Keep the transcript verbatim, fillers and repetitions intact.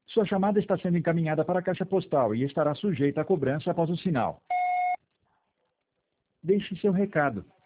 Sua chamada está sendo encaminhada para a caixa postal e estará sujeita a cobrança após o sinal. Deixe seu recado.